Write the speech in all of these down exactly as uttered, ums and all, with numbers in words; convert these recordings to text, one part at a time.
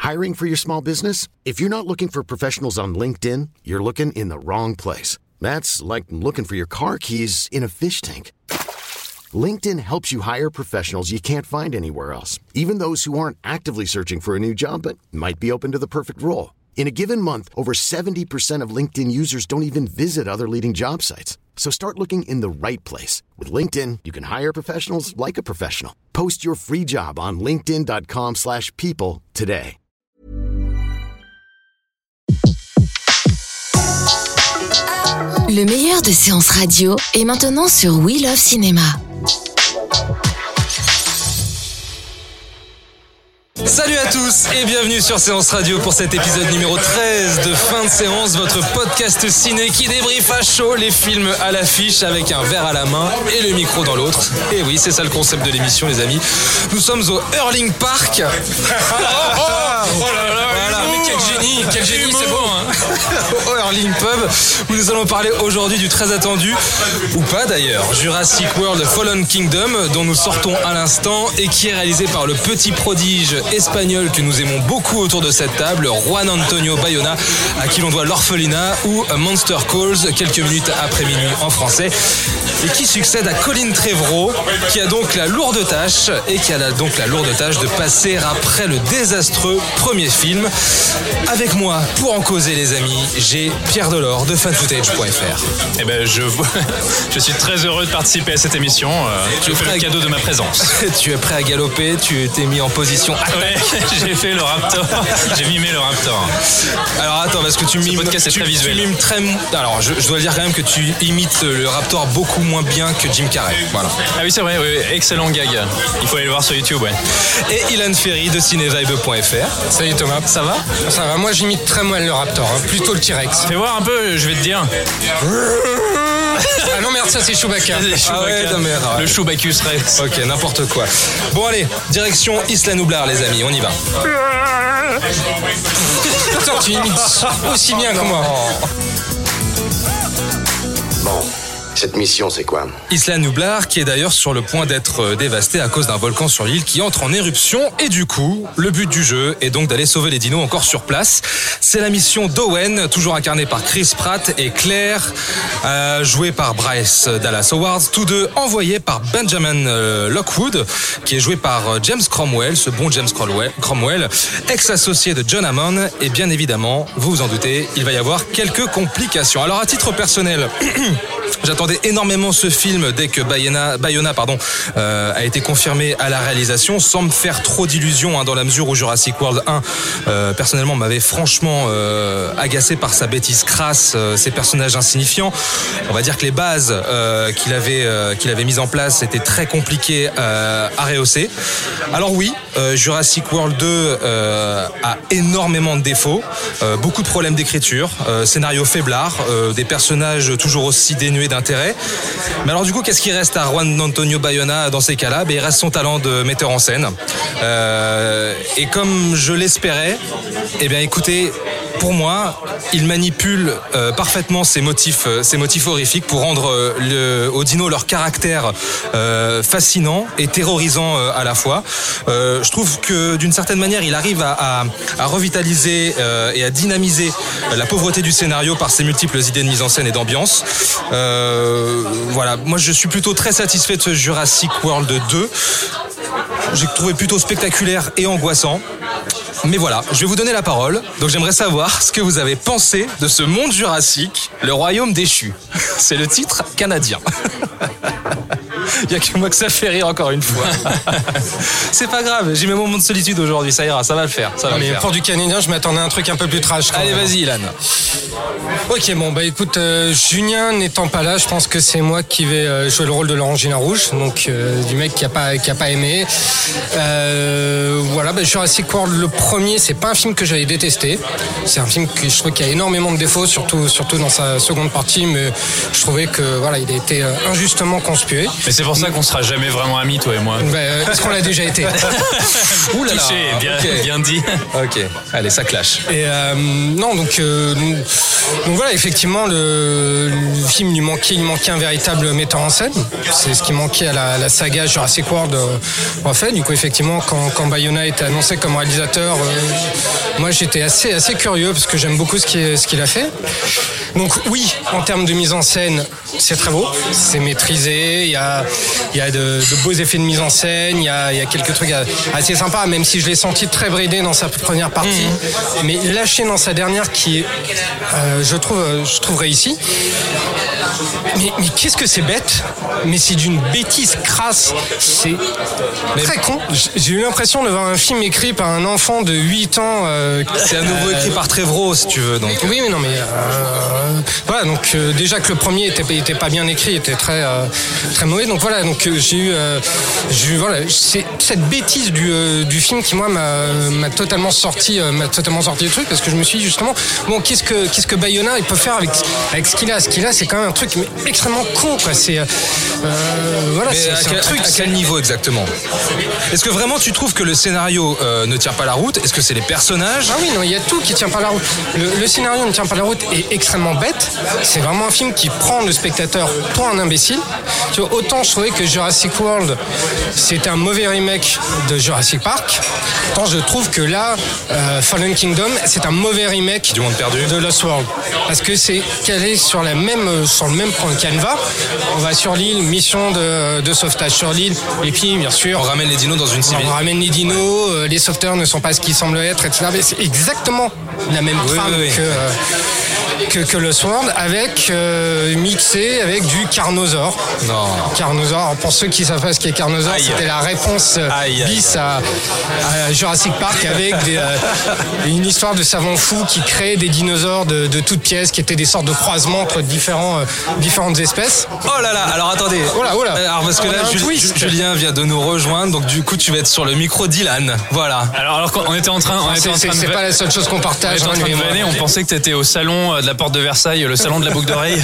Hiring for your small business? If you're not looking for professionals on LinkedIn, you're looking in the wrong place. That's like looking for your car keys in a fish tank. LinkedIn helps you hire professionals you can't find anywhere else, even those who aren't actively searching for a new job but might be open to the perfect role. In a given month, over seventy percent of LinkedIn users don't even visit other leading job sites. So start looking in the right place. With LinkedIn, you can hire professionals like a professional. Post your free job on linkedin dot com slash people today. Le meilleur de séances radio est maintenant sur We Love Cinéma. Salut à tous et bienvenue sur Séance Radio pour cet épisode numéro treize de Fin de séance, votre podcast ciné qui débriefe à chaud les films à l'affiche avec un verre à la main et le micro dans l'autre. Et oui, c'est ça le concept de l'émission, les amis. Nous sommes au Hurling Park. oh, oh, oh là là, voilà. Mais quel génie, quel génie, c'est beau, hein. Au Hurling Pub, où nous allons parler aujourd'hui du très attendu, ou pas d'ailleurs, Jurassic World Fallen Kingdom, dont nous sortons à l'instant et qui est réalisé par le petit prodige espagnol que nous aimons beaucoup autour de cette table, Juan Antonio Bayona, à qui l'on doit l'Orphelinat ou Monster Calls, quelques minutes après minuit en français, et qui succède à Colin Trevorrow, qui a donc la lourde tâche, et qui a donc la lourde tâche de passer après le désastreux premier film. Avec moi, pour en causer les amis, j'ai Pierre Delors de fan footage point f r. Eh ben, je, je suis très heureux de participer à cette émission. Tu fais le cadeau de ma présence. Tu es prêt à galoper, tu t'es mis en position. Ouais, j'ai fait le Raptor. J'ai mimé le Raptor. Alors attends, parce que tu mimes, podcast, tu, très visuel. tu mimes très. Alors je, je dois dire quand même que tu imites le Raptor beaucoup moins bien que Jim Carrey. Voilà. Ah oui, c'est vrai, oui, excellent gag. Il faut aller le voir sur YouTube, ouais. Et Ilan Ferry de cinévibe point f r. Salut Thomas. Ça va? Ça va, moi j'imite très mal le Raptor, hein. Plutôt le T-Rex. Fais voir un peu, je vais te dire. Ah non merde, ça c'est Chewbacca. Ah ouais, non, mais, ah, le Chewbacus Rex. Ok, n'importe quoi. Bon allez, direction Isla Nublar les amis, on y va. Putain, tu imites aussi bien que moi. Bon, cette mission c'est quoi? Isla Nublar, qui est d'ailleurs sur le point d'être dévastée à cause d'un volcan sur l'île qui entre en éruption. Et du coup, le but du jeu est donc d'aller sauver les dinos encore sur place. C'est la mission d'Owen, toujours incarnée par Chris Pratt, et Claire, euh, jouée par Bryce Dallas Howard, tous deux envoyés par Benjamin euh, Lockwood, qui est joué par euh, James Cromwell, ce bon James Cromwell, Cromwell, ex-associé de John Hammond. Et bien évidemment, vous vous en doutez, il va y avoir quelques complications. Alors à titre personnel, j'attendais énormément ce film dès que Bayona, Bayona pardon, euh, a été confirmé à la réalisation, sans me faire trop d'illusions, hein, dans la mesure où Jurassic World un, euh, personnellement, m'avait franchement euh, agacé par sa bêtise crasse, euh, ses personnages insignifiants. On va dire que les bases euh, qu'il avait, euh, qu'il avait mises en place étaient très compliquées euh, à rehausser. Alors oui, euh, Jurassic World deux euh, a énormément de défauts, euh, beaucoup de problèmes d'écriture, euh, scénario faiblard, euh, des personnages toujours aussi dénués d'intérêt. Mais alors du coup, qu'est-ce qui reste à Juan Antonio Bayona dans ces cas-là? Ben, il reste son talent de metteur en scène. Euh, et comme je l'espérais, eh bien écoutez, pour moi, il manipule euh, parfaitement ces motifs, euh, ces motifs horrifiques pour rendre euh, le, aux dinos leur caractère euh, fascinant et terrorisant euh, à la fois. Euh, je trouve que d'une certaine manière, il arrive à, à, à revitaliser euh, et à dynamiser la pauvreté du scénario par ses multiples idées de mise en scène et d'ambiance. Euh, voilà, moi je suis plutôt très satisfait de ce Jurassic World deux. J'ai trouvé plutôt spectaculaire et angoissant. Mais voilà, je vais vous donner la parole. Donc j'aimerais savoir ce que vous avez pensé de ce monde jurassique, le royaume déchu. C'est le titre canadien. Il n'y a que moi que ça fait rire encore une fois. C'est pas grave, j'ai mes moments de solitude aujourd'hui, ça ira, ça va le faire. Ça va non, le mais faire. pour du canadien, je m'attendais à un truc un peu plus trash. Allez, même. vas-y, Ilan. Ok, bon, bah écoute, euh, Julien n'étant pas là, je pense que c'est moi qui vais euh, jouer le rôle de l'Orangina Rouge, donc euh, du mec qui a pas qui a pas aimé. Euh, voilà, bah, Jurassic World le premier, c'est pas un film que j'avais détesté. C'est un film que je trouve qu'il y a énormément de défauts, surtout surtout dans sa seconde partie, mais je trouvais que voilà, il a été euh, injustement conspué. Mais c'est pour ça qu'on sera jamais vraiment amis, toi et moi. Bah, euh, parce qu'on l'a déjà été. Ouh là là. Touché, bien, Okay. bien dit. Ok, allez, ça clash. Et euh, non, donc, euh, donc voilà, effectivement, le, le film lui manquait, il manquait un véritable metteur en scène. C'est ce qui manquait à la, la saga Jurassic World euh, en fait. Du coup, effectivement, quand, quand Bayona a été annoncé comme réalisateur, euh, moi j'étais assez, assez curieux parce que j'aime beaucoup ce qu'il, ce qu'il a fait. Donc oui, en termes de mise en scène, c'est très beau, c'est maîtrisé, il y a, il y a de, de beaux effets de mise en scène, il y a, il y a quelques trucs assez sympas, même si je l'ai senti très bridé dans sa première partie, mmh. mais lâché dans sa dernière qui est, euh, je trouve, je trouve réussi. Mais, mais qu'est-ce que c'est bête, mais c'est d'une bêtise crasse, c'est mais très con. J'ai eu l'impression de voir un film écrit par un enfant de huit ans. Euh, c'est à nouveau écrit euh, par Trevorrow, si tu veux. Donc. Oui, mais non, mais euh, voilà. Donc euh, déjà que le premier était, était pas bien écrit, était très euh, très mauvais. Donc voilà. Donc euh, j'ai eu, euh, j'ai eu voilà, c'est cette bêtise du euh, du film qui moi m'a, m'a totalement sorti, euh, m'a totalement sorti du truc parce que je me suis dit justement, bon, qu'est-ce que qu'est-ce que Bayona il peut faire avec avec ce qu'il a, ce qu'il a, c'est quand même un truc mais extrêmement con, quoi. C'est euh, voilà, mais c'est, à, c'est quel, un truc. À quel niveau exactement? Est-ce que vraiment tu trouves que le scénario euh, ne tient pas la route? Est-ce que c'est les personnages? Ah oui, non, il y a tout qui tient pas la route. Le, le scénario ne tient pas la route est extrêmement bête. C'est vraiment un film qui prend le spectateur pour un imbécile. Tu vois, autant je trouvais que Jurassic World c'était un mauvais remake de Jurassic Park, autant je trouve que là, euh, Fallen Kingdom, c'est un mauvais remake du monde perdu de Lost World, parce que c'est calé sur la même, sur le même canevas. On va sur l'île, mission de, de sauvetage sur l'île, et puis bien sûr on ramène les dinos dans une civile. On ramène les dinos, euh, les sauveteurs ne sont pas ce qu'ils semblent être, et cetera. Mais c'est exactement la même oui, trame oui, oui. que euh, que, que Lost World, avec euh, mixé avec du Carnosaur. Non. Carnosaur. Alors pour ceux qui savent pas ce qu'est Carnosaur, aïe. C'était la réponse aïe, bis aïe. À, à Jurassic Park avec des, euh, une histoire de savants fous qui créent des dinosaures de, de toutes pièces, qui étaient des sortes de croisements entre différents, euh, différentes espèces. Oh là là. Alors attendez. Oh là, oh là. Alors parce que on là, Jules, Julien vient de nous rejoindre, donc du coup tu vas être sur le micro d'Ilan. Voilà. Alors alors qu'on était en train, on c'est, était en train c'est, de c'est pas la seule chose qu'on partage. On, hein, vanner, on pensait que t'étais au salon de la Porte de Versailles, le salon de la boucle d'oreille.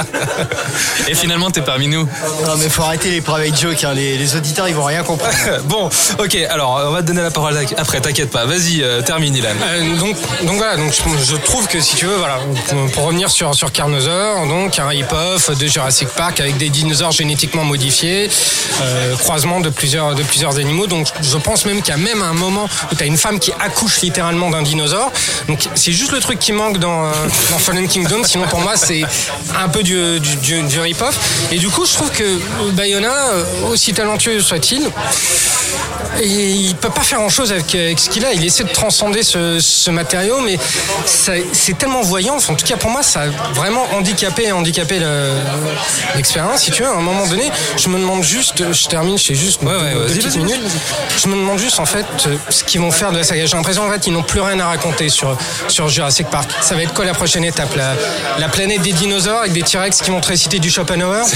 Et finalement t'es parmi nous. Non mais faut arrêter les private jokes, hein. les, les auditeurs ils vont rien comprendre. Bon, ok, alors on va te donner la parole après, t'inquiète pas. Vas-y, euh, termine Ilan. Euh, donc, donc voilà, donc je, je trouve que si tu veux, voilà, pour, pour revenir sur sur Carnosaur, donc un hip-off de Jurassic Park avec des dinosaures génétiquement modifiés, euh, croisement de plusieurs de plusieurs animaux. Donc je pense même qu'il y a même un moment où t'as une femme qui accouche littéralement d'un dinosaure. Donc c'est juste le truc qui manque dans, euh, dans Fallen Kingdom. Sinon pour moi c'est un peu du, du, du, du rip-off. Et du coup je trouve que Bayona, aussi talentueux soit-il, et il peut pas faire grand chose avec, avec ce qu'il a. Il essaie de transcender ce, ce matériau, mais ça, c'est tellement voyant. Enfin, en tout cas pour moi ça a vraiment handicapé handicapé le, l'expérience, si tu veux. À un moment donné je me demande juste, je termine, je fais juste ouais, ouais, deux petites minutes, je me demande juste en fait ce qu'ils vont faire de la saga. J'ai l'impression en fait qu'ils n'ont plus rien à raconter sur, sur Jurassic Park. Ça va être quoi la prochaine étape, la, la planète des dinosaures avec des T-Rex qui vont te réciter du Schopenhauer?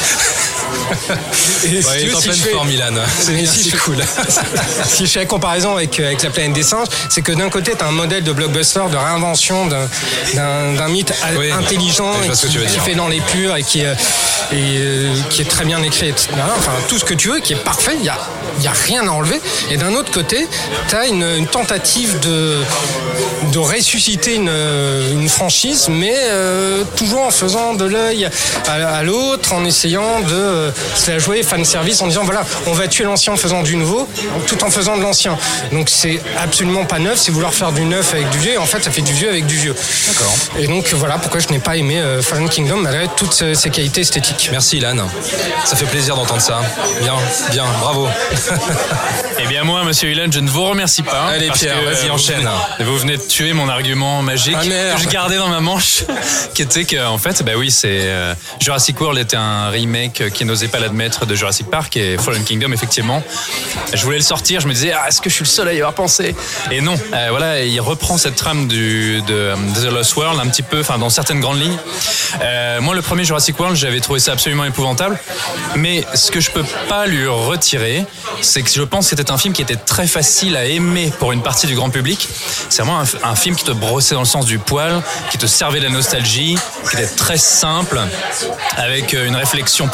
Et ouais, si tu veux, en si pleine forme, Milan. C'est, bien, si c'est cool. Si je fais la comparaison avec, avec la planète des singes, c'est que d'un côté, tu as un modèle de blockbuster, de réinvention d'un, d'un, d'un mythe oui, intelligent et qui, qui fait dans les purs et qui, et, euh, qui est très bien écrit, et cetera. Enfin, tout ce que tu veux, qui est parfait, il n'y a, y a rien à enlever. Et d'un autre côté, tu as une, une tentative de, de ressusciter une, une franchise, mais euh, toujours en faisant de l'œil à, à l'autre, en essayant de se la jouer fan service en disant voilà, on va tuer l'ancien en faisant du nouveau tout en faisant de l'ancien. Donc c'est absolument pas neuf, c'est vouloir faire du neuf avec du vieux, et en fait ça fait du vieux avec du vieux. D'accord. Et donc voilà pourquoi je n'ai pas aimé euh, Fallen Kingdom malgré toutes ses, ses qualités esthétiques. Merci Ilan, ça fait plaisir d'entendre ça. Bien, bien, bravo. Eh bien moi monsieur Ilan, je ne vous remercie pas. Allez Pierre, que, vas-y euh, enchaîne. Vous venez, vous venez de tuer mon argument magique ah, que je gardais dans ma manche, qui était que en fait bah oui c'est euh, Jurassic World était un remake qui n'osait pas l'admettre de Jurassic Park, et Fallen Kingdom effectivement je voulais le sortir, je me disais ah, est-ce que je suis le seul à y avoir pensé, et non euh, voilà, il reprend cette trame du, de, de The Lost World un petit peu, enfin dans certaines grandes lignes. Euh, moi le premier Jurassic World j'avais trouvé ça absolument épouvantable, mais ce que je peux pas lui retirer c'est que je pense que c'était un film qui était très facile à aimer pour une partie du grand public. C'est vraiment un, un film qui te brossait dans le sens du poil, qui te servait de la nostalgie, qui était très simple, avec une réflexion pré-mâchée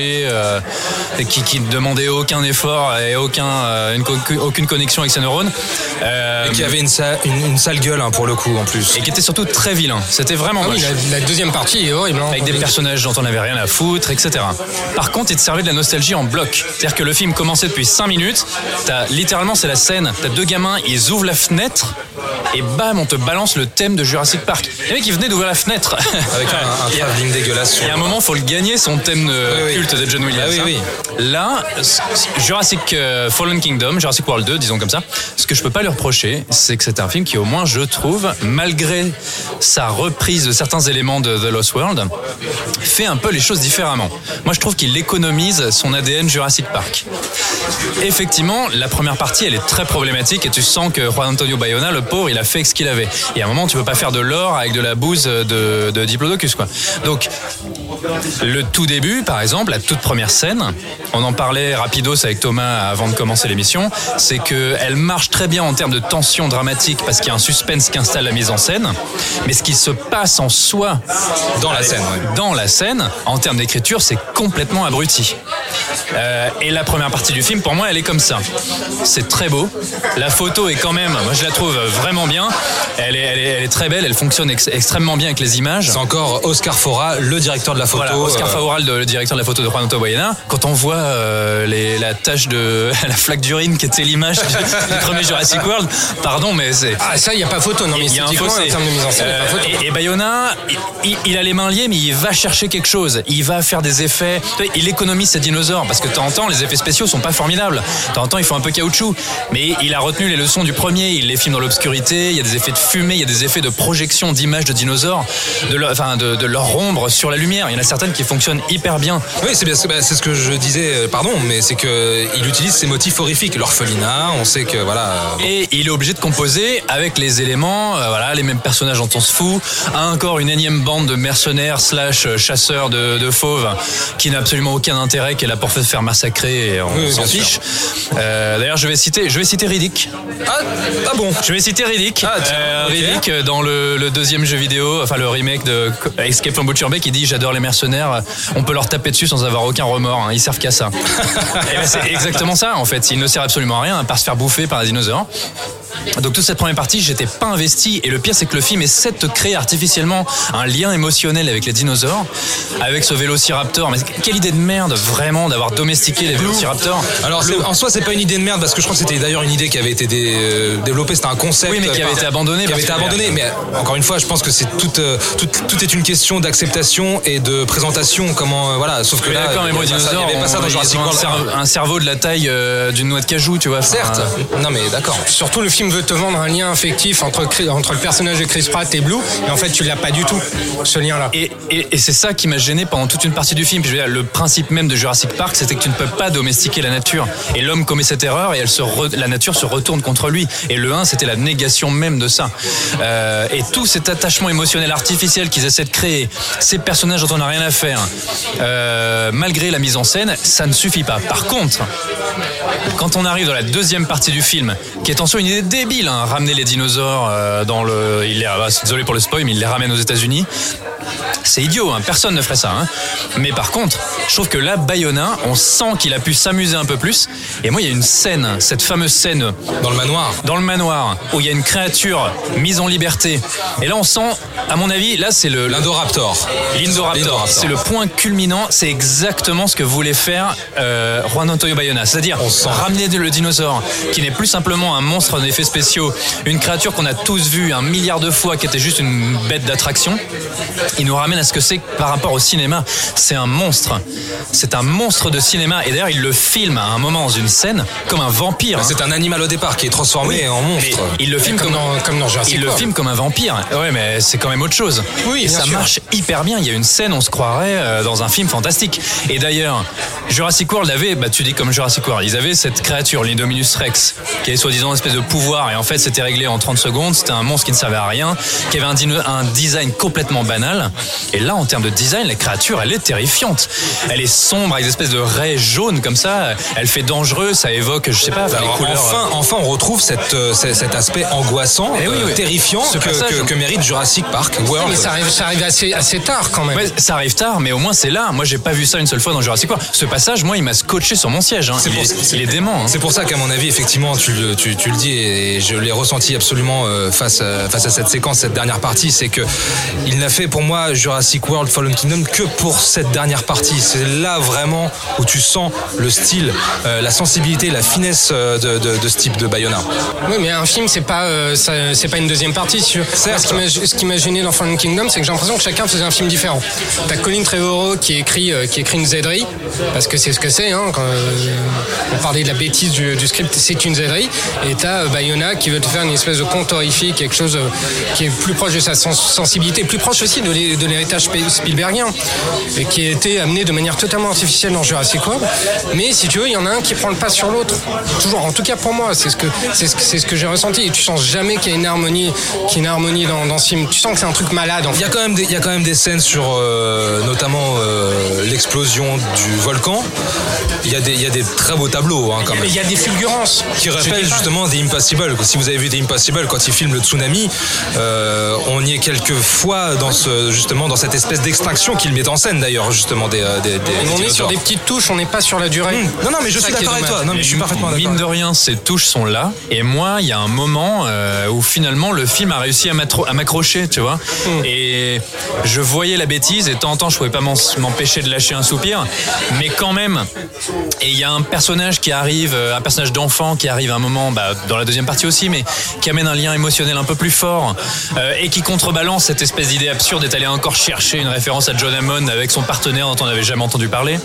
léché, euh, qui, qui ne demandait aucun effort et aucun, euh, une, aucune connexion avec ses neurones. Euh, et qui avait une, sa, une, une sale gueule hein, pour le coup en plus. Et qui était surtout très vilain. C'était vraiment ah moche. Oui, la, la deuxième partie est horrible. Hein, avec des personnages dont on n'avait rien à foutre, et cetera. Par contre, il te servait de la nostalgie en bloc. C'est-à-dire que le film commençait depuis cinq minutes. T'as, littéralement, c'est la scène. T'as deux gamins, ils ouvrent la fenêtre et bam, on te balance le thème de Jurassic Park. Les mecs, ils venaient d'ouvrir la fenêtre. Avec un, un travelling dégueulasse. Il y a un moment, il faut le gagner, son thème de oui, culte oui. de John Williams. Ah, oui, oui. Là, Jurassic Fallen Kingdom, Jurassic World deux, disons comme ça, ce que je peux pas lui reprocher, c'est que c'est un film qui, au moins, je trouve, malgré sa reprise de certains éléments de The Lost World, fait un peu les choses différemment. Moi, je trouve qu'il économise son A D N Jurassic Park. Effectivement, la première partie, elle est très problématique et tu sens que Juan Antonio Bayona, le pauvre, il a fait ce qu'il avait. Et à un moment, tu peux pas faire de l'or avec de la bouse de, de Diplodocus, quoi. Donc, le tout début, par exemple, la toute première scène, on en parlait rapidos avec Thomas avant de commencer l'émission, c'est qu'elle marche très bien en termes de tension dramatique parce qu'il y a un suspense qui installe la mise en scène, mais ce qui se passe en soi dans la scène, ouais. dans la scène, en termes d'écriture, c'est complètement abruti. Euh, et la première partie du film, pour moi, elle est comme ça. C'est très beau. La photo est quand même, moi je la trouve vraiment bien. Elle est, elle est, elle est très belle, elle fonctionne ex- extrêmement bien avec les images. C'est encore Oscar Fora, le directeur de la photo. Voilà, Oscar euh... Fora, le, le directeur de la photo de Juan Antonio Bayona. Quand on voit euh, les, la tache de la flaque d'urine qui était l'image du, du premier Jurassic World, pardon, mais c'est. Ah, ça, il n'y a pas photo, non, mais il y a un fossé. En termes de mise en scène, euh, il y a pas photo. Et, et Bayona, il, il a les mains liées, mais il va chercher quelque chose. Il va faire des effets. Il économise ses dinosaures parce que de temps en temps, les effets spéciaux sont pas formidables. De temps en temps, ils font un peu caoutchouc. Mais il a retenu les leçons du premier. Il les filme dans l'obscurité. Il y a des effets de fumée, il y a des effets de projection d'images de dinosaures, de leur, enfin, de, de leur ombre sur la lumière. Il y en a certaines qui fonctionnent hyper bien. Oui, c'est bien. C'est ce que je disais. Pardon, mais c'est que il utilise ces motifs horrifiques. L'orphelinat. On sait que voilà. Et il est obligé de composer avec les éléments. Euh, voilà, les mêmes personnages dont on se fout. Encore une énième bande de mercenaires slash chasseurs de, de fauves qui n'a absolument aucun intérêt, qui est là pour se faire massacrer et on oui, s'en fiche. Euh, d'ailleurs, je vais citer, je vais citer Riddick. Ah, ah bon. Je vais citer Riddick. Ah, euh, okay. Riddick dans le, le deuxième jeu vidéo, enfin le remake de Escape from Butcher Bay, qui dit j'adore les mercenaires. On peut leur taper dessus sans avoir aucun remords. Hein, ils servent qu'à ça. Et ben, c'est exactement ça en fait. Ils ne servent absolument à rien à part se faire bouffer par un dinosaure. Donc toute cette première partie, j'étais pas investi. Et le pire, c'est que le film essaie de te créer artificiellement un lien émotionnel avec les dinosaures, avec ce vélociraptor. Mais quelle idée de merde, vraiment, d'avoir domestiqué les vélociraptors. Alors en soi, c'est pas une idée de merde parce que je crois que c'était d'ailleurs une idée qui avait été dé, euh, développée. C'était un concept. Oui, mais qui avait par, été abandonné. Qui avait été abandonné. Mais encore une fois, je pense que c'est tout, euh, tout, tout est une question d'acceptation et de présentation. Comment euh, voilà. Sauf que oui, là, d'accord, mais moi, les dinosaures, il y avait pas ça dans Jurassic World. Un, un cerveau de la taille euh, d'une noix de cajou, tu vois. Certes. Enfin, non, mais d'accord. Surtout, le film veut te vendre un lien affectif entre, entre le personnage de Chris Pratt et Blue, et en fait tu l'as pas du tout, ce lien-là. Et, et, et c'est ça qui m'a gêné pendant toute une partie du film. Puis je veux dire, le principe même de Jurassic Park, c'était que tu ne peux pas domestiquer la nature. Et l'homme commet cette erreur et elle se re, la nature se retourne contre lui. Et le un, c'était la négation même de ça. Euh, et tout cet attachement émotionnel artificiel qu'ils essaient de créer, ces personnages dont on n'a rien à faire, euh, malgré la mise en scène, ça ne suffit pas. Par contre, quand on arrive dans la deuxième partie du film, qui est en soi une idée débile, hein, ramener les dinosaures euh, dans le, il les, ah, désolé pour le spoil, mais il les ramène aux États-Unis. C'est idiot, hein, personne ne ferait ça. Hein. Mais par contre, je trouve que là, Bayona, on sent qu'il a pu s'amuser un peu plus. Et moi, il y a une scène, cette fameuse scène dans le manoir, dans le manoir, où il y a une créature mise en liberté. Et là, on sent, à mon avis, là, c'est le l'Indoraptor. L'Indoraptor, L'Indoraptor. C'est le point culminant. C'est exactement ce que voulait faire euh, Juan Antonio Bayona, c'est-à-dire ramener le dinosaure, qui n'est plus simplement un monstre d'effets spéciaux, une créature qu'on a tous vue un milliard de fois, qui était juste une bête d'attraction. Il nous ramène à ce que c'est par rapport au cinéma. C'est un monstre. C'est un monstre de cinéma. Et d'ailleurs, il le filme à un moment dans une scène comme un vampire. Hein. C'est un animal au départ qui est transformé oui, en monstre. Il le filme comme, comme, dans, comme dans Jurassic World. Il le filme comme un vampire. Ouais, mais c'est quand même autre chose. Oui, et ça sûr. marche hyper bien. Il y a une scène, on se croirait dans un film fantastique. Et d'ailleurs, Jurassic World avait, bah tu dis comme Jurassic World, ils avaient cette créature, l'Indominus Rex, qui avait soi-disant une espèce de pouvoir. Et en fait, c'était réglé en trente secondes. C'était un monstre qui ne servait à rien, qui avait un, dino, un design complètement banal. Et là, en termes de design, la créature, elle est terrifiante. Elle est sombre avec des espèces de raies jaunes comme ça. Elle fait dangereux, ça évoque, je sais pas, les Alors, couleurs. Enfin, enfin, on retrouve cette, euh, cet aspect angoissant, Eh oui, euh, oui. terrifiant Ce que, passage, que, que mérite Jurassic Park World. Mais ça arrive, ça arrive assez, assez tard quand même. Ouais, ça arrive tard, mais au moins c'est là. Moi, j'ai pas vu ça une seule fois dans Jurassic World. Ce passage, moi, il m'a scotché sur mon siège. Hein. C'est Il, pour- est, c'est- il est dément. Hein. C'est pour ça qu'à mon avis, effectivement, tu, le- tu, tu le dis et je l'ai ressenti absolument euh, face, à, face à cette séquence, cette dernière partie, c'est que il n'a fait pour moi Jurassic World Fallen Kingdom que pour cette dernière partie. C'est là vraiment où tu sens le style, euh, la sensibilité, la finesse euh, de, de, de ce type de Bayona. Oui, mais un film, c'est pas, euh, ça- c'est pas une deuxième partie. Si tu veux. Certes. Ce qui m'a, ce qui m'a gêné dans Fallen Kingdom, c'est que j'ai l'impression que chacun faisait un film différent. T'as Colin Trevorrow qui écrit, euh, qui écrit une zèderie, parce que c'est ce que c'est. Hein, quand euh, on parlait de la bêtise du, du script, c'est une zèderie. Et t'as euh, Bayona qui veut te faire une espèce de conte horrifique, quelque chose euh, qui est plus proche de sa sens- sensibilité, plus proche aussi de, l'hé- de l'héritage Sp- Spielbergien, et qui a été amené de manière totalement artificielle dans Jurassic World. Mais si tu veux, il y en a un qui prend le pas sur l'autre. Toujours, en tout cas pour moi, c'est ce que, c'est ce que, c'est ce que j'ai ressenti. Et tu sens jamais qu'il y a une harmonie, qu'il y a une harmonie dans, dans ce film. Tu sens que c'est un truc malade en Il y fait. a quand même des, il y a quand même des scènes sur euh, notamment euh, l'explosion du volcan. Il y a des, il y a des très beaux tableaux hein, quand Mais même. il y a des fulgurances. Qui Je rappelle dis pas- justement The Impossible. Si vous avez vu The Impossible, quand il filme le tsunami, euh, on y est quelques fois dans ce, justement dans cette espèce d'extinction qu'il met en scène d'ailleurs justement des, euh, des, des- des On est sur dinosaures. des petites touches, on n'est pas sur la durée. Mmh. Non non mais je C'est suis ça qui est d'accord avec dommage. toi. Non mais je suis parfaitement d'accord. Mine de rien, ces touches sont là. Et moi, il y a un moment euh, où finalement le film a réussi à, m'attro- à m'accrocher, tu vois. Mm. Et je voyais la bêtise et de temps en temps, je pouvais pas m'en- m'empêcher de lâcher un soupir. Mais quand même, et il y a un personnage qui arrive, euh, un personnage d'enfant qui arrive à un moment, bah, dans la deuxième partie aussi, mais qui amène un lien émotionnel un peu plus fort euh, et qui contrebalance cette espèce d'idée absurde d'être allé encore chercher une référence à John Hammond avec son partenaire dont on n'avait jamais entendu parler.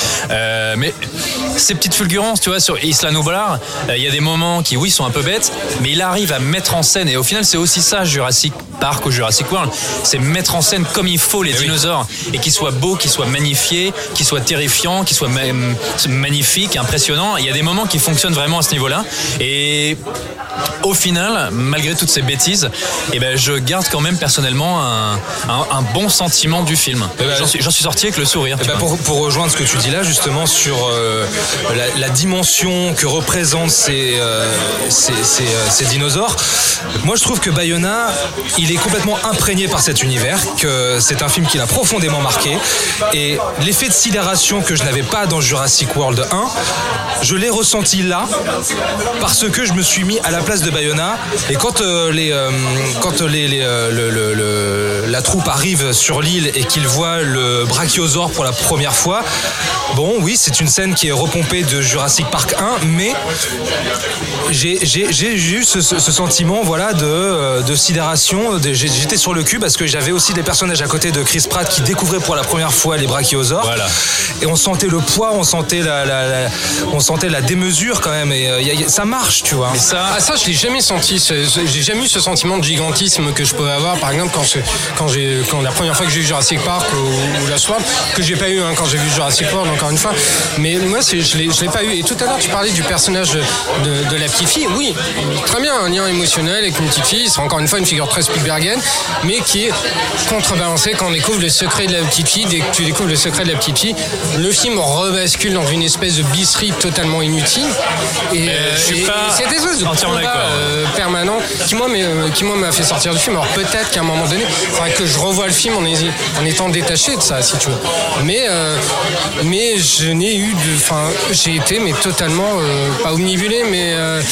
Euh, mais ces petites fulgurances, tu vois, sur Isla Nublar, euh, il y a des moments qui, oui, sont un peu bêtes, mais il arrive à mettre en scène, et au final, c'est aussi ça, Jurassic Park ou Jurassic World, c'est mettre en scène comme il faut les Eh oui. dinosaures, et qu'ils soient beaux, qu'ils soient magnifiés, qu'ils soient terrifiants, qu'ils soient ma- magnifiques, impressionnants. Il y a des moments qui fonctionnent vraiment à ce niveau-là, et au final, malgré toutes ces bêtises, eh ben, je garde quand même personnellement un, un, un bon sentiment du film. Eh ben, j'en, suis, j'en suis sorti avec le sourire. Eh tu ben, vois. pour, pour rejoindre ce que tu dis là justement sur euh, la, la dimension que représentent ces, euh, ces, ces, euh, ces dinosaures, moi je trouve que Bayona il est complètement imprégné par cet univers, que c'est un film qui l'a profondément marqué, et l'effet de sidération que je n'avais pas dans Jurassic World un, je l'ai ressenti là parce que je me suis mis à la place de Bayona, et quand euh, les euh, quand les, les, euh, le, le, le- la troupe arrive sur l'île et qu'ils voient le brachiosaure pour la première fois, bon oui c'est une scène qui est repompée de Jurassic Park un, mais j'ai, j'ai, j'ai eu ce, ce, ce sentiment voilà de, euh, de sidération, de- j'ai- j'étais sur le cul parce que j'avais aussi des personnages à côté de Chris Pratt qui découvraient pour la première fois les brachiosaures, Voilà. et on sentait le poids, on sentait la, la, la- on sentait la démesure quand même, et euh, y a- y a- ça marche tu vois. Mais ça, Ah ça je l'ai jamais senti, ce- ce- j'ai jamais eu ce sentiment de gigantisme que je pouvais avoir par exemple quand, je- quand, j'ai, quand la première fois que j'ai vu Jurassic Park ou, ou Lost World, que j'ai pas eu hein, quand j'ai vu Jurassic World encore une fois, mais moi c'est, je, l'ai, je l'ai pas eu. Et tout à l'heure tu parlais du personnage de, de, de la petite fille, oui très bien, un lien émotionnel avec une petite fille, c'est encore une fois une figure très Spielbergienne, mais qui est contrebalancée quand on découvre le secret de la petite fille. Dès que tu découvres le secret de la petite fille, le film rebascule dans une espèce de bisserie totalement inutile, et, Euh, je suis et- pas et cette espèce de entièrement combat, d'accord. euh, permanent qui moi, mais, euh, qui moi m'a fait sortir du film. Alors peut-être qu'à un moment donné, il faudrait que je revoie le film en, hési- en étant détaché de ça, si tu veux. Mais, euh, mais je n'ai eu de, enfin, j'ai été mais totalement euh, pas omnibulé, mais euh,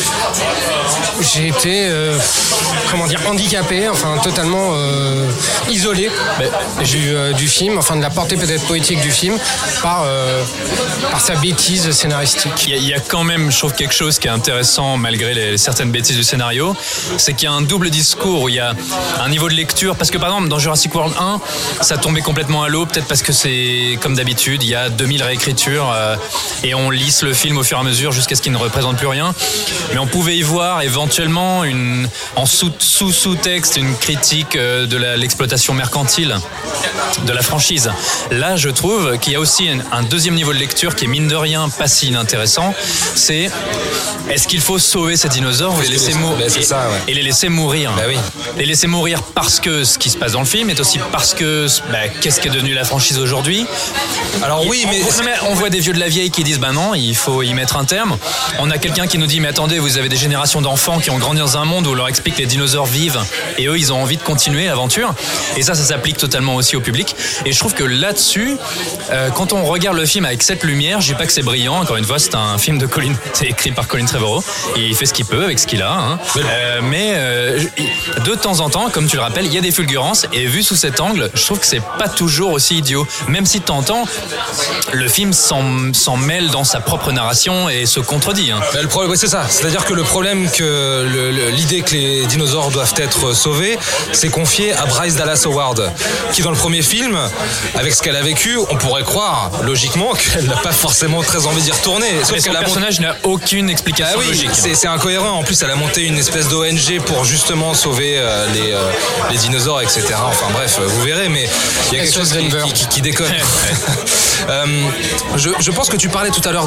j'ai été, euh, comment dire, handicapé, enfin totalement euh, isolé du, euh, du film, enfin de la portée peut-être poétique du film par euh, par sa bêtise scénaristique. Il y, a, il y a quand même, je trouve, quelque chose qui est intéressant malgré les, certaines bêtises du scénario, c'est qu'il y a un double discours où il y a un niveau de lecture, parce que par exemple dans Jurassic World un, ça tombait complètement à l'eau, peut-être parce que c'est comme d'habitude, il y a deux mille réécritures euh, et on lisse le film au fur et à mesure jusqu'à ce qu'il ne représente plus rien, mais on pouvait y voir éventuellement une, en sous, sous sous-texte une critique de la, l'exploitation mercantile de la franchise. Là, je trouve qu'il y a aussi un, un deuxième niveau de lecture qui est mine de rien pas si inintéressant. C'est est-ce qu'il faut sauver ces dinosaures ou les laisser mourir bah, ça, ouais. et les laisser mourir. Bah oui. Les laisser mourir parce que ce qui se passe dans le film est aussi parce que bah, qu'est-ce qu'est devenu la franchise aujourd'hui. Alors oui, mais... On, mais on voit des vieux de la vieille qui disent bah non, il faut y mettre un terme. On a quelqu'un qui nous dit mais attendez, vous avez des générations d'enfants qui ont grandi dans un monde où on leur explique que les dinosaures vivent et eux ils ont envie de continuer l'aventure. Et ça, ça s'applique totalement aussi au public. Et je trouve que là-dessus, euh, quand on regarde le film avec cette lumière, je dis pas que c'est brillant. Encore une fois, c'est un film de Colin, c'est écrit par Colin Trevorrow et il fait ce qu'il peut avec ce qu'il a. Hein. Euh, mais euh, de temps en temps, comme tu le rappelles, il y a des fulgurances et vu sous cet angle, je trouve que c'est pas toujours aussi idiot. Même si de temps en temps, le film s'en, s'en mêle dans sa propre narration et se contredit. Hein. Le problème, ouais, c'est ça. C'est-à-dire que le problème que le, le, l'idée que les dinosaures doivent être sauvés, c'est confié à Bryce Dallas Howard, qui dans le premier film, avec ce qu'elle a vécu, on pourrait croire logiquement qu'elle n'a pas forcément très envie d'y retourner. Sauf mais son qu'elle personnage mont... n'a aucune explication ah oui, logique. C'est, c'est incohérent. En plus, elle a monté une espèce d'O N G pour justement sauver euh, les, euh, les dinosaures, et cetera. Enfin bref, vous verrez, mais il y a quelque chose qui, qui, qui, qui déconne. euh, je, je pense que tu parlais tout à l'heure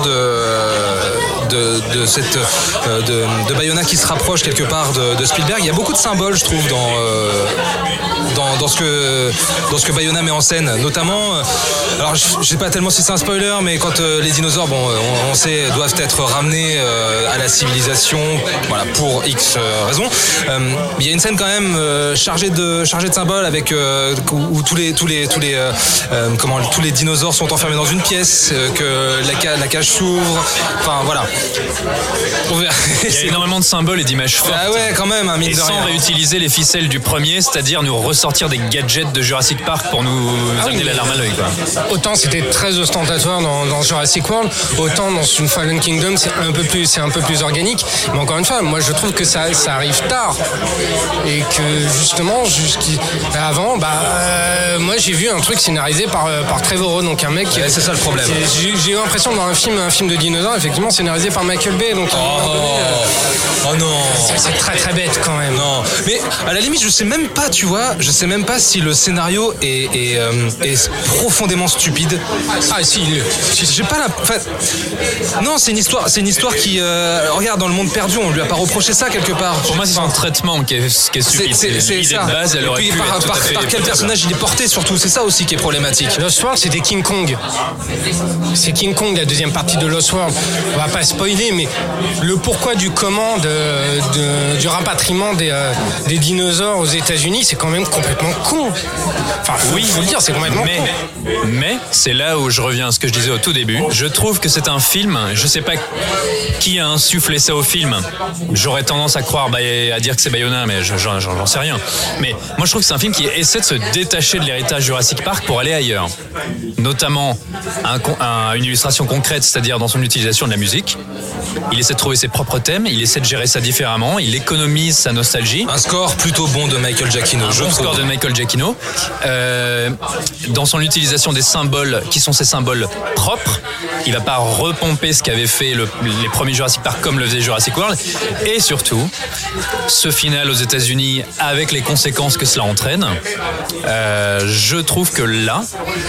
de, de, de, cette, de, de Bayona qui se rapproche quelque part de, de Spielberg. Il y a beaucoup de symboles, je trouve, dans, euh, dans, dans, ce que, dans ce que Bayona met en scène. Notamment, euh, alors je ne sais pas tellement si c'est un spoiler, mais quand euh, les dinosaures, bon, on, on sait, doivent être ramenés euh, à la civilisation, voilà, pour X euh, raisons. Euh, il y a une scène quand même euh, chargée de, chargée de symboles avec euh, où, où tous les, tous les, tous les, euh, euh, comment, tous les dinosaures sont enfermés dans une pièce, euh, que la, ca- la cage s'ouvre. Enfin voilà. Il y a énormément de symboles et d'images fortes. Ah ouais, quand même, hein, mine et de sans rien. réutiliser les ficelles du premier, c'est-à-dire nous ressortir des gadgets de Jurassic Park pour nous ah amener oui, la larme à l'œil. Quoi. Autant c'était très ostentatoire dans, dans Jurassic World, autant dans une Fallen Kingdom c'est un peu plus, c'est un peu plus organique. Mais encore une fois, moi je trouve que ça, ça arrive tard et que justement jusqu'avant, bah euh, moi j'ai vu un truc scénarisé par par Trevorrow, donc un mec. Ouais, c'est ça le problème. J'ai, j'ai eu l'impression de voir un film, un film de dinosaures effectivement scénarisé par Michael Bay, donc. Oh, donné, euh, oh non. C'est, c'est très très bête quand même. Non, mais à la limite je sais même pas, tu vois, je sais même pas si le scénario est, est, euh, est profondément stupide. Ah si, il, si j'ai pas la. Enfin, non, c'est une histoire, c'est une histoire qui. Euh, regarde, dans Le Monde Perdu, on lui a pas reproché ça quelque part. Pour moi, c'est son traitement qui est, qui est stupide. C'est, c'est, c'est l'idée ça. de base, elle aurait puis, pu par, être par, tout à fait par quel personnage il est porté surtout, c'est ça aussi qui est problématique. Lost World, c'était King Kong. C'est King Kong, la deuxième partie de Lost World. On va pas spoiler, mais le pourquoi du comment de, de, du rapatriement des, euh, des dinosaures aux États-Unis, c'est quand même complètement con. Enfin, faut, oui, faut le dire, c'est complètement mais, con. Mais c'est là où je reviens à ce que je disais au tout début. Je trouve que c'est un film. Je sais pas qui a insufflé ça au film. J'aurais tendance à croire, bah, à dire que c'est Bayona, mais je, j'en, j'en sais rien. Mais moi, je trouve que c'est un film qui essaie de se détacher de l'héritage Jurassic Park pour aller ailleurs. Notamment un, un, une illustration concrète, c'est-à-dire dans son utilisation de la musique. Il essaie de trouver ses propres thèmes, il essaie de gérer ça différemment, il économise sa nostalgie. Un score plutôt bon de Michael Giacchino. Un je bon trouve. score de Michael Giacchino. Euh, dans son utilisation des symboles, qui sont ses symboles propres, il va pas repomper ce qu'avait fait le, les premiers Jurassic Park comme le faisait Jurassic World. Et surtout, ce final aux États-Unis avec les conséquences que cela entraîne, euh, je trouve que là,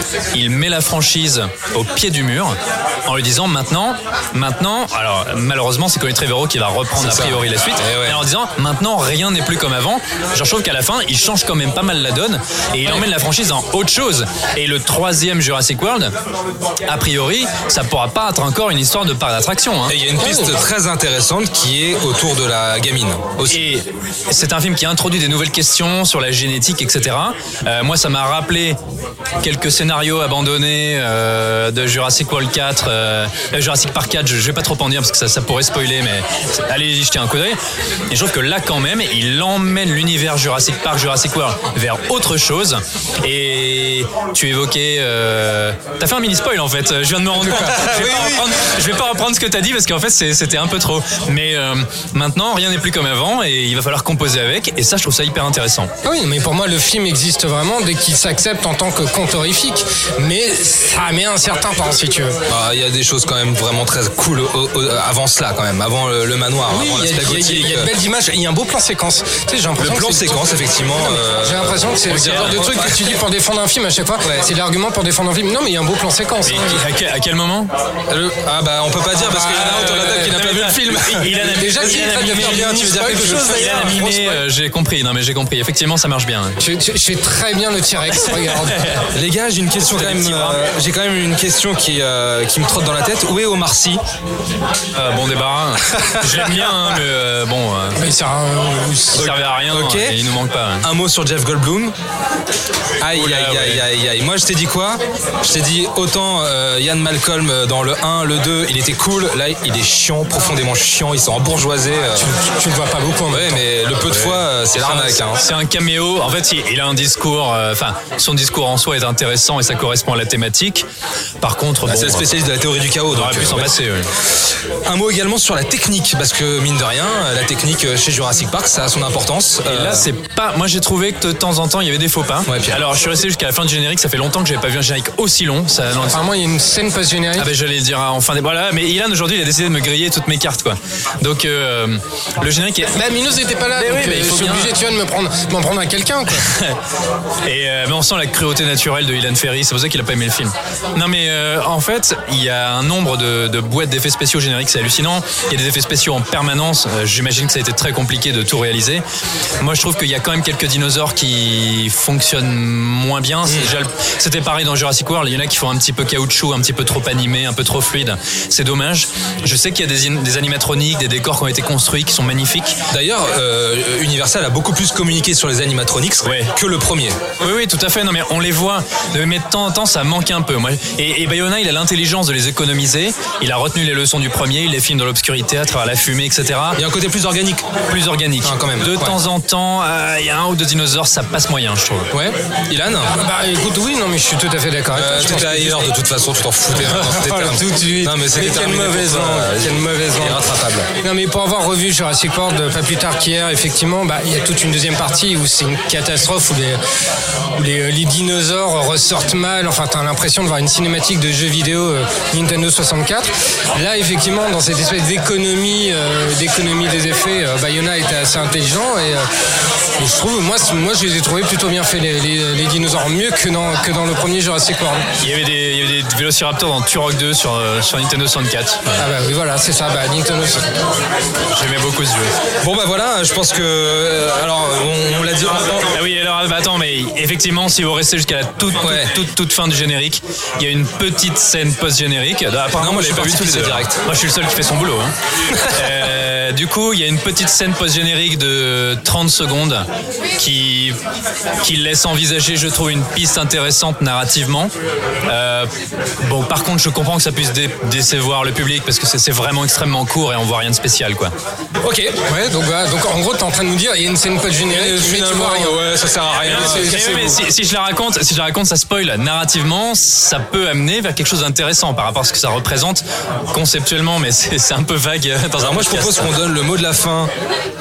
il met la franchise au pied du mur en lui disant maintenant, maintenant, alors malheureusement c'est Colin Trevorrow qui va reprendre c'est a priori ça. la suite, et, ouais. et en disant maintenant rien n'est plus comme avant. Genre, je trouve qu'à la fin il change quand même pas mal la donne et il emmène la franchise dans autre chose. Et le troisième Jurassic World, a priori, ça pourra pas être encore une histoire de parc d'attraction. Hein. Et il y a une piste très intéressante qui est autour de la gamine aussi. Et c'est un film qui introduit des nouvelles questions sur la génétique, et cetera. Euh, moi, ça m'a rappelé quelques scénarios abandonnés euh, de Jurassic World quatre, euh, Jurassic Park quatre. Je, je vais pas trop en dire parce que ça, ça pourrait spoiler, mais allez y jeter un coup d'œil. Et je trouve que là, quand même, il emmène l'univers Jurassic Park, Jurassic World vers autre chose. Et tu évoquais, euh... t'as fait un mini spoil en fait. Je viens de me rendre compte. Je vais, oui, pas, oui. reprendre, je vais pas reprendre ce que t'as dit parce qu'en fait c'est, c'était un peu trop. Mais euh, maintenant, rien n'est plus comme avant et il va falloir composer avec. Et ça, je trouve ça hyper intéressant. Oui, mais pour moi, le film existe vraiment dès qu'il s'accepte en tant que conte horrifique. Mais ça met un certain temps, si tu veux. Ah, il y a des choses quand même vraiment très cool au, au, avant cela, quand même, avant le, le manoir. Oui, avant il y, gothique. y, y a de belles images. Il y a un beau plan séquence. Tu sais, j'ai l'impression le plan que c'est séquence, effectivement. Euh, j'ai l'impression que c'est le genre de truc que tu dis pour défendre un film à chaque fois. Ouais. C'est l'argument pour défendre un film. Non, mais il y a un beau plan séquence. Et, à, quel, à quel moment le, Ah bah on peut pas dire parce qu'il y en a autour de la table qui n'a pas vu le film. Il a déjà qui est tu veux dire quelque chose Il a animé. J'ai compris. Non mais j'ai compris. Effectivement, ça marche bien. Je, je, je fais très bien le T-Rex. Regarde. Les gars, j'ai une question quand même. Euh, j'ai quand même une question qui euh, qui me trotte dans la tête. Où est Omar Sy? euh, Bon débarras. Je l'aime bien, hein, mais euh, bon. Euh, il sert à, il servait à rien. Ok. Il nous manque pas. Hein. Un mot sur Jeff Goldblum. Aïe aïe aïe aïe aïe aïe. Moi je t'ai dit quoi? Je t'ai dit autant euh, Ian Malcolm dans le un, le deux, il était cool. Là, il est chiant, profondément chiant. Ils sont embourgeoisés. Euh. Tu, tu, tu le vois pas beaucoup. En ouais, mais le peu de ouais. fois, euh, c'est l'arnaque. Hein. C'est un caméo. En fait, il, il a un discours. Enfin, euh, son discours en soi est intéressant et ça correspond à la thématique. Par contre, bah, bon, c'est le spécialiste de la théorie du chaos. On aurait pu s'en ouais. passer. Oui. Un mot également sur la technique, parce que mine de rien, la technique chez Jurassic Park, ça a son importance. Et euh... là, c'est pas. Moi, j'ai trouvé que de temps en temps, il y avait des faux pas. Ouais, alors, je suis resté jusqu'à la fin du générique. Ça fait longtemps que j'avais pas vu un générique aussi long. Ça, non, apparemment, il y a une scène post-générique. Ah ben, j'allais le dire en fin des. Voilà, mais Ilan aujourd'hui, il a décidé de me griller toutes mes cartes, quoi. Donc, euh, le générique. Est... Bah, Minos n'était pas là. Mais donc, oui, mais il faut je suis bien... obligé, tu vois, de me prendre, m'en prendre à quelqu'un, quoi. Et euh, mais on sent la cruauté naturelle de Ilan Ferry. C'est pour ça qu'il a pas aimé le film. Non, mais euh, en fait, il y a un nombre de, de boîtes d'effets spéciaux génériques, c'est hallucinant. Il y a des effets spéciaux en permanence. Euh, j'imagine que ça a été très compliqué de tout réaliser. Moi, je trouve qu'il y a quand même quelques dinosaures qui fonctionnent moins bien. C'est déjà le... C'était pareil dans Jurassic World. Il y en a qui font un petit peu caoutchouc, un petit peu trop animé, un peu trop fluide. C'est dommage. Je sais qu'il y a des, in... des animatroniques, des décors qui ont été construits, qui sont magnifiques. D'ailleurs, euh, Universal a beaucoup plus communiqué sur les animatronics ouais. que le premier. Oui, oui, tout à fait. Non, mais on les voit. Mais de temps en temps, ça manque un peu. Moi. Et, et Bayona, il a l'intelligence de les économiser. Il a retenu les leçons du premier. Il les filme dans l'obscurité, à travers la fumée, et cetera. Il y a un côté plus organique. Plus organique. Ah, quand même. De ouais. temps en temps, il euh, y a un ou deux dinosaures, ça passe moyen, je trouve. Ouais. Ilan? Bah écoute, oui, non, mais je suis tout à fait d'accord avec euh, toi. T'étais ailleurs, de toute façon, tu t'en foutais. Tout de suite. Non, mais c'est quelle mauvaise langue. Quelle mauvaise langue. Irrattrapable. Non, mais pour avoir revu Jurassic World pas plus tard qu'hier, effectivement, bah, il y a toute une deuxième partie où c'est une catastrophe, où les, où les, les dinosaures ressortent mal. Enfin, t'as l'impression de voir une cinématique de jeu vidéo euh, Nintendo soixante-quatre. Là, effectivement, dans cette espèce d'économie, euh, d'économie des effets, euh, Bayona était assez intelligent et, euh, et je trouve, moi, moi, je les ai trouvés plutôt bien faits, les, les, les dinosaures, mieux que dans, que dans le premier Jurassic World. Il y avait des, il y avait des Vélociraptors dans Turok deux sur, euh, sur Nintendo soixante-quatre. Ouais. Ah bah oui, voilà, c'est ça, bah, Nintendo soixante-quatre. J'aimais beaucoup ce jeu. Bon bah voilà, je pense que euh, alors on, on l'a dit. On... Ah oui, alors bah, attends, mais effectivement, si vous restez jusqu'à la toute, ouais. toute, toute, toute fin du générique, il y a une petite scène post-générique. Non, moi je pas vu tout les direct. Moi je suis le seul qui fait son boulot. Hein. euh, du coup, il y a une petite scène post-générique de trente secondes qui qui laisse envisager, je trouve, une piste intéressante narrativement. Euh, bon, par contre, je comprends que ça puisse dé- décevoir le public parce que c'est, c'est vraiment extrêmement court et on voit rien de spécial, quoi. Ok. Ouais, donc, bah, donc en gros, t'es en train de nous dire, il y a une scène post-générique, mais tu vois rien. Ouais, ça sert à rien. C'est, c'est, c'est mais si, si je la raconte, si je la raconte, ça spoil. Narrativement, ça peut amener vers quelque chose d'intéressant par rapport à ce que ça représente conceptuellement, mais c'est, c'est un peu vague. Dans Alors un moi, je propose qu'on donne le mot de la fin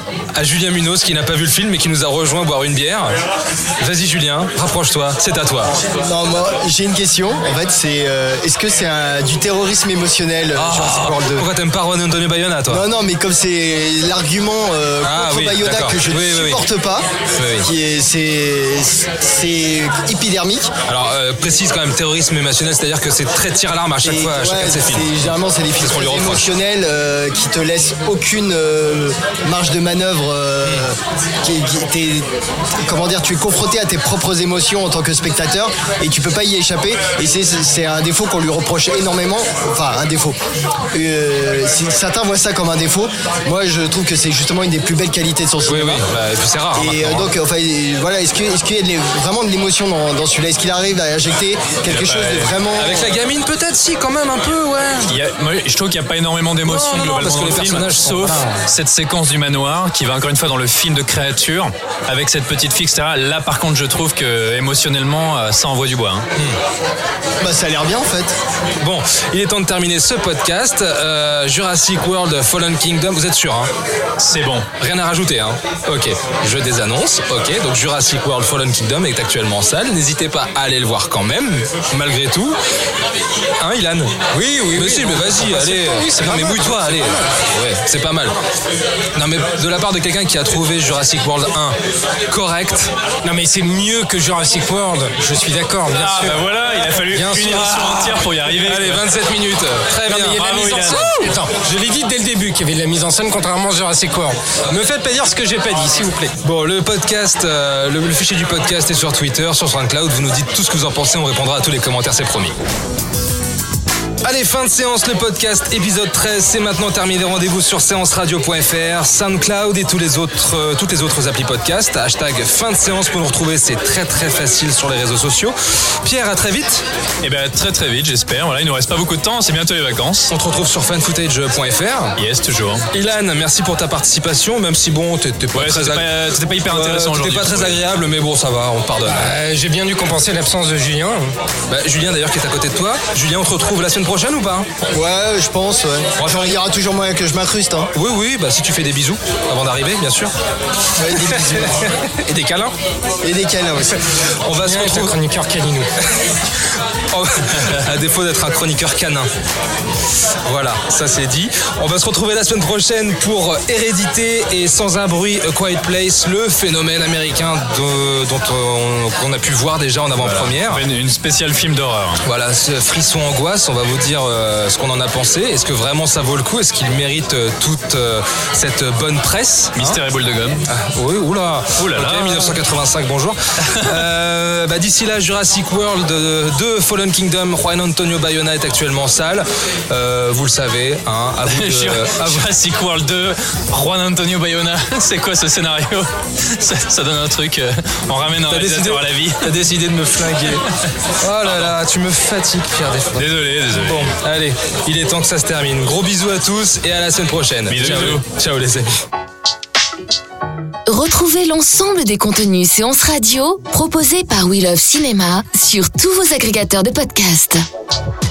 à Julien Munoz qui n'a pas vu le film mais qui nous a rejoint boire une bière. Vas-y Julien, rapproche-toi, c'est à toi. Non, moi j'ai une question. En fait, c'est euh, est-ce que c'est un, du terrorisme émotionnel ah, Jurassic World deux? Pourquoi t'aimes pas Juan Antonio Bayona, toi? Non, non, mais comme c'est l'argument euh, ah, contre oui, Bayona d'accord. que je oui, ne oui, supporte oui. pas, oui, oui. qui est c'est c'est épidermique. Alors euh, précise quand même terrorisme émotionnel, c'est-à-dire que c'est très tire-larme à chaque et, fois, à ouais, chacun de ses films. Généralement, c'est des films très émotionnels euh, qui te laissent aucune euh, marge de manœuvre. Euh, qui, qui, t'es, comment dire, tu es confronté à tes propres émotions en tant que spectateur et tu peux pas y échapper. Et c'est, c'est un défaut qu'on lui reproche énormément. Enfin, un défaut. Euh, si certains voient ça comme un défaut, moi je trouve que c'est justement une des plus belles qualités de son cinéma. Oui, oui. Bah, et puis c'est rare. Et euh, donc, enfin, voilà, est-ce, que, est-ce qu'il y a de, vraiment de l'émotion dans, dans celui-là? Est-ce qu'il arrive à injecter quelque chose de vraiment. Avec la gamine, peut-être, si, quand même, un peu, ouais. Il y a, moi, je trouve qu'il n'y a pas énormément d'émotion non, non, globalement parce que dans les le film, sauf voilà. cette séquence du manoir qui va encore une fois dans le film de créature avec cette petite fille, et cetera. Là, par contre, je trouve que émotionnellement, ça envoie du bois. Hein. Hmm. Bah, ça a l'air bien en fait. Bon, il est temps de terminer ce podcast. Euh, Jurassic World Fallen Kingdom, vous êtes sûr, hein? C'est bon. Rien à rajouter, hein? Ok, je désannonce. Ok, donc Jurassic World World Fallen Kingdom est actuellement en salle. N'hésitez pas à aller le voir quand même, malgré tout. Hein, Ilan ? Oui, oui, mais oui. si, mais vas-y, allez. Oui, c'est non, pas mais mal. mouille-toi, allez. Ouais, c'est pas mal. Non, mais de la part de quelqu'un qui a trouvé Jurassic World un correct. Non, mais c'est mieux que Jurassic World. Je suis d'accord, bien Ah sûr. bah voilà, il a fallu Bien une sûr. émission entière pour y arriver. Allez, vingt-sept minutes. Très Non, bien. mais il y a de la Bravo, mise en Ilan. scène. Attends, je l'ai dit dès le début qu'il y avait de la mise en scène, contrairement à Jurassic World. Me faites pas dire ce que j'ai pas dit, s'il vous plaît. Bon, le podcast, euh, le, le fichier du podcast est sur Twitter, sur SoundCloud. Vous nous dites tout ce que vous en pensez, on répondra à tous les commentaires, c'est promis. Allez, fin de séance, le podcast épisode treize, c'est maintenant terminé. Rendez-vous sur séance radio point f r, SoundCloud et tous les autres, euh, toutes les autres applis podcast. Hashtag fin de séance pour nous retrouver, c'est très très facile sur les réseaux sociaux. Pierre, à très vite. Et ben très très vite, j'espère. Voilà, il nous reste pas beaucoup de temps, c'est bientôt les vacances. On te retrouve sur fanfootage point f r. Yes, toujours. Ilan, merci pour ta participation, même si bon, t'étais pas Ouais, très c'était ag- pas, c'était pas hyper Ouais, intéressant t'étais aujourd'hui. pas très agréable, mais bon, ça va, on te pardonne. Euh, j'ai bien dû compenser l'absence de Julien. Bah, Julien d'ailleurs qui est à côté de toi. Julien, on te retrouve la semaine prochaine ou pas ? Ouais, je pense, ouais. Enfin, il y aura toujours moyen que je m'incruste, hein. Oui, oui, bah si tu fais des bisous avant d'arriver, bien sûr. Ouais, des bisous. Et des câlins. Et des câlins aussi. On va se Julien est un retrouver. chroniqueur caninou. À défaut d'être un chroniqueur canin. Voilà, ça c'est dit. On va se retrouver la semaine prochaine pour Hérédité et Sans un bruit, A Quiet Place, le phénomène américain de- dont on, qu'on a pu voir déjà en avant-première. Une, une spéciale film d'horreur. Voilà, ce frisson angoisse, on va vous dire euh, ce qu'on en a pensé. Est-ce que vraiment ça vaut le coup ? Est-ce qu'il mérite euh, toute euh, cette bonne presse ? Hein Mystère et boule de gomme. Ah, oui, oula. Oula là. Ok, dix-neuf cent quatre-vingt-cinq, bonjour. euh, bah, d'ici là, Jurassic World deux, Fallen Kingdom, Juan Antonio Bayona est actuellement en salle. Euh, vous le savez, hein, à vous de, Jura- à vous- Jurassic World deux, Juan Antonio Bayona, c'est quoi ce scénario ? ça, ça donne un truc, euh, on ramène un T'as décidé, réalisateur à la vie. t'as décidé de me flinguer. Oh là là, tu me fatigues, Pierre, des fois. Désolé, désolé. Bon, allez, il est temps que ça se termine. Gros bisous à tous et à la semaine prochaine. Bisous, Ciao, bisous. ciao les amis. Retrouvez l'ensemble des contenus séances radio proposés par We Love Cinéma sur tous vos agrégateurs de podcasts.